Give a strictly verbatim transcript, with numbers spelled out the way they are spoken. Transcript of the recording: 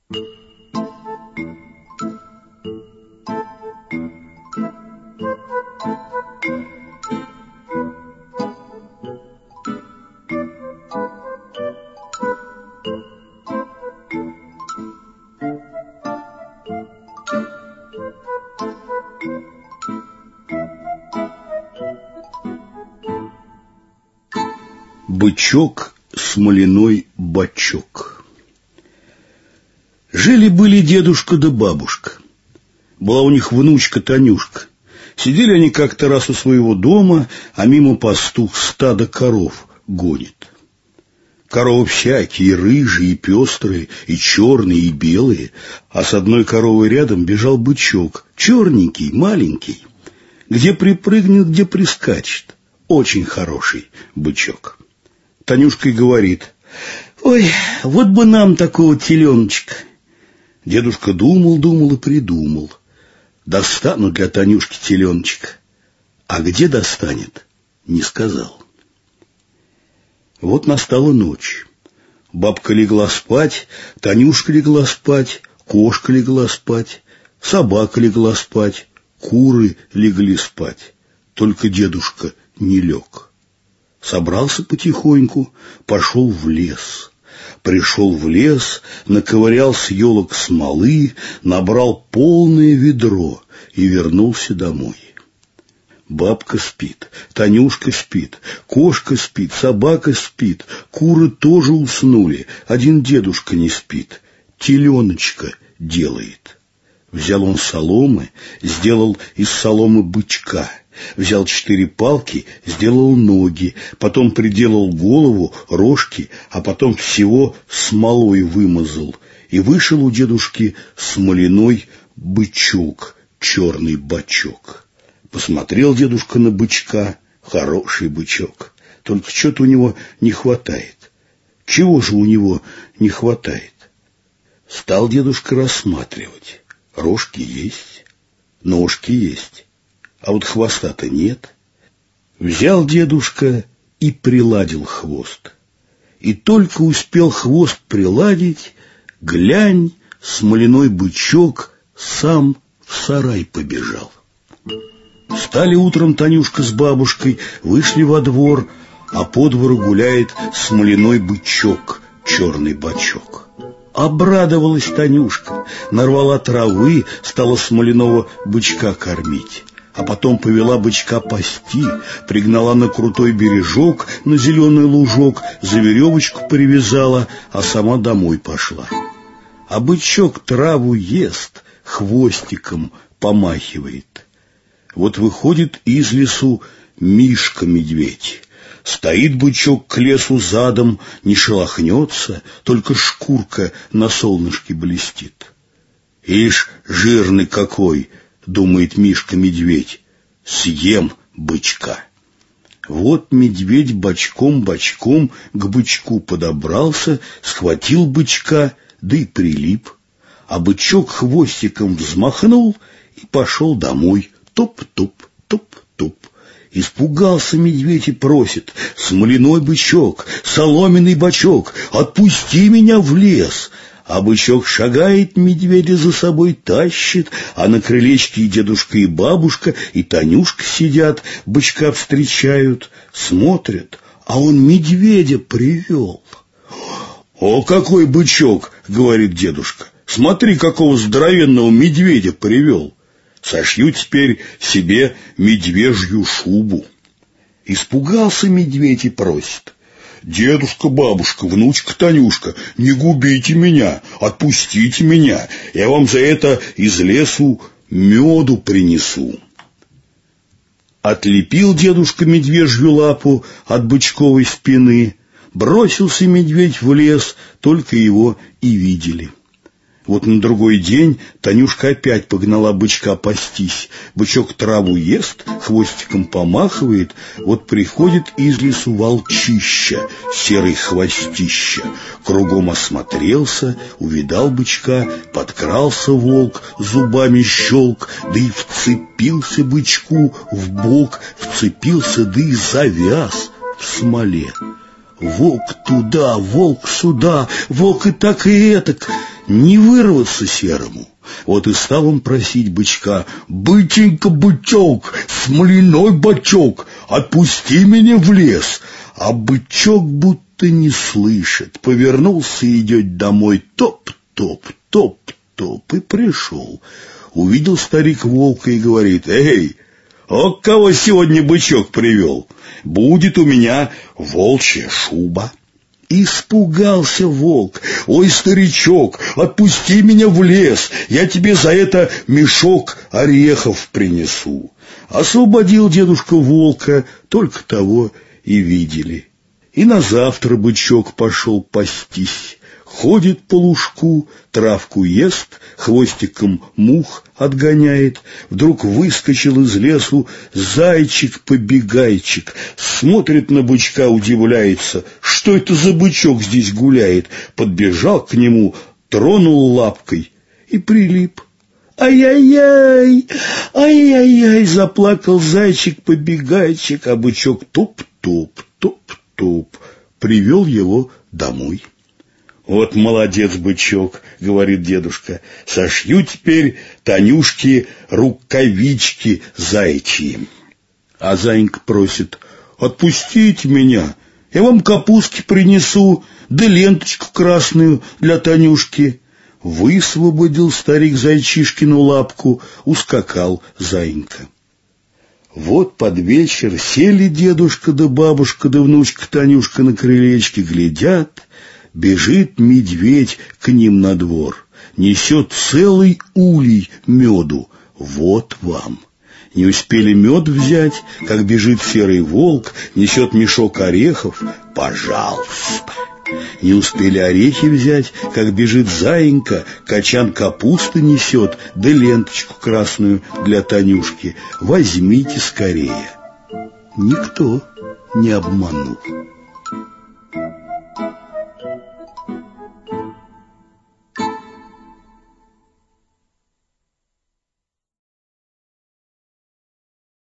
Бычок, смоляной бачок. Жили-были дедушка да бабушка. Была у них внучка Танюшка. Сидели они как-то раз у своего дома, а мимо пастух стадо коров гонит. Коровы всякие, и рыжие, и пестрые, и черные, и белые. А с одной коровой рядом бежал бычок, черненький, маленький. Где припрыгнет, где прискачет. Очень хороший бычок. Танюшка и говорит: «Ой, вот бы нам такого теленочка». Дедушка думал, думал и придумал. Достану для Танюшки теленочка. А где достанет, не сказал. Вот настала ночь. Бабка легла спать, Танюшка легла спать, кошка легла спать, собака легла спать, куры легли спать. Только дедушка не лег. Собрался потихоньку, пошел в лес. Пришел в лес, наковырял с елок смолы, набрал полное ведро и вернулся домой. Бабка спит, Танюшка спит, кошка спит, собака спит, куры тоже уснули, один дедушка не спит, теленочка делает. Взял он соломы, сделал из соломы бычка. Взял четыре палки, сделал ноги, потом приделал голову, рожки, а потом всего смолой вымазал. И вышел у дедушки смоляной бычок, черный бачок. Посмотрел дедушка на бычка, хороший бычок, только что-то у него не хватает. Чего же у него не хватает? Стал дедушка рассматривать. Рожки есть, ножки есть, а вот хвоста-то нет. Взял дедушка и приладил хвост. И только успел хвост приладить, глянь, смоляной бычок сам в сарай побежал. Встали утром Танюшка с бабушкой, вышли во двор, а по двору гуляет смоляной бычок, черный бачок. Обрадовалась Танюшка, нарвала травы, стала смоляного бычка кормить. А потом повела бычка пасти, пригнала на крутой бережок, на зеленый лужок, за веревочку привязала, а сама домой пошла. А бычок траву ест, хвостиком помахивает. Вот выходит из лесу Мишка-медведь. Стоит бычок к лесу задом, не шелохнется, только шкурка на солнышке блестит. «Ишь, жирный какой!» — думает Мишка-медведь. «Съем бычка». Вот медведь бочком-бочком к бычку подобрался, схватил бычка, да и прилип. А бычок хвостиком взмахнул и пошел домой. Туп-туп, туп-туп. Испугался медведь и просит: «Смоляной бычок, соломенный бачок, отпусти меня в лес». А бычок шагает, медведя за собой тащит, а на крылечке и дедушка, и бабушка, и Танюшка сидят, бычка встречают, смотрят, а он медведя привел. «О, какой бычок!» — говорит дедушка. «Смотри, какого здоровенного медведя привел! Сошью теперь себе медвежью шубу». Испугался медведь и просит: «Дедушка, бабушка, внучка Танюшка, не губите меня, отпустите меня, я вам за это из лесу меду принесу». Отлепил дедушка медвежью лапу от бычковой спины, бросился медведь в лес, только его и видели. Вот на другой день Танюшка опять погнала бычка пастись. Бычок траву ест, хвостиком помахивает. Вот приходит из лесу волчища, серый хвостища. Кругом осмотрелся, увидал бычка, подкрался волк, зубами щелк, да и вцепился бычку в бок, вцепился, да и завяз в смоле. Волк туда, волк сюда, волк и так и этак. не вырваться серому. Вот и стал он просить бычка: «Быченька, бычок, смоляной бачок, отпусти меня в лес». А бычок будто не слышит, повернулся и идет домой. Топ-топ, топ-топ, и пришел. Увидел старик волка и говорит: «Эй, о, кого сегодня бычок привел? Будет у меня волчья шуба». Испугался волк: «Ой, старичок, отпусти меня в лес, я тебе за это мешок орехов принесу». Освободил дедушка волка, только того и видели. И на завтра бычок пошел пастись. Ходит по лужку, травку ест, хвостиком мух отгоняет. Вдруг выскочил из лесу зайчик-побегайчик. Смотрит на бычка, удивляется: что это за бычок здесь гуляет? Подбежал к нему, тронул лапкой и прилип. «Ай-яй-яй! Ай-яй-яй!» — заплакал зайчик-побегайчик, а бычок туп-туп, туп-туп привел его домой. «Вот молодец, бычок», — говорит дедушка, — «сошью теперь Танюшке рукавички заячьи». А заинька просит: «Отпустите меня, я вам капустки принесу, да ленточку красную для Танюшки». Высвободил старик зайчишкину лапку, ускакал заинька. Вот под вечер сели дедушка да бабушка да внучка Танюшка на крылечке, глядят. Бежит медведь к ним на двор, несет целый улей меду. Вот вам. Не успели мед взять, как бежит серый волк, несет мешок орехов. Пожалуйста. Не успели орехи взять, как бежит заинька, качан капусты несет, да ленточку красную для Танюшки. Возьмите скорее. Никто не обманул.